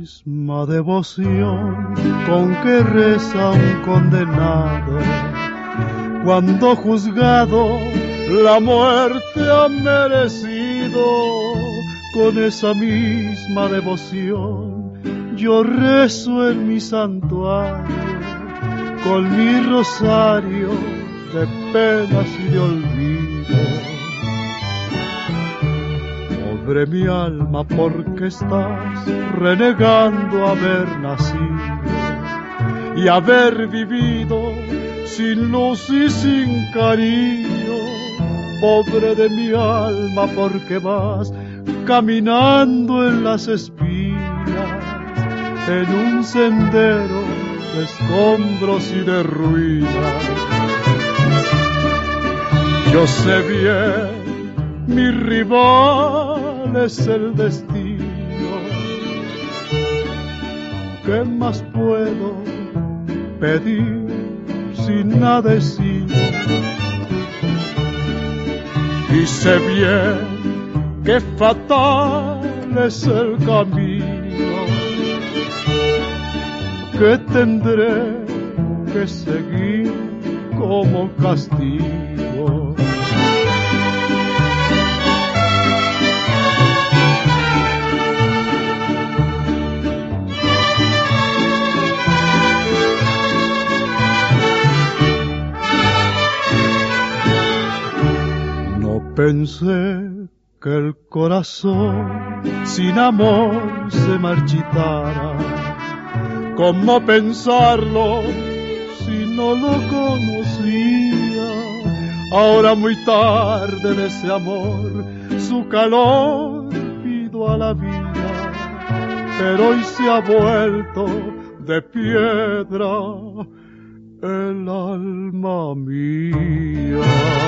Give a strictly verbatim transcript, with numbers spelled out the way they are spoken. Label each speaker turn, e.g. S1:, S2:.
S1: misma devoción con que reza un condenado cuando juzgado la muerte ha merecido. Con esa misma devoción yo rezo en mi santuario con mi rosario de penas y de olvido. Pobre mi alma, porque estás renegando haber nacido y haber vivido sin luz y sin cariño. Pobre de mi alma, porque vas caminando en las espinas, en un sendero de escombros y de ruinas. Yo sé bien, mi rival es el destino. ¿Qué más puedo pedir si nada he sido? Y sé bien que fatal es el camino que tendré que seguir como castigo. No pensé que el corazón sin amor se marchitara. ¿Cómo pensarlo si no lo conocía? Ahora muy tarde de ese amor su calor pido a la vida, pero hoy se ha vuelto de piedra el alma mía.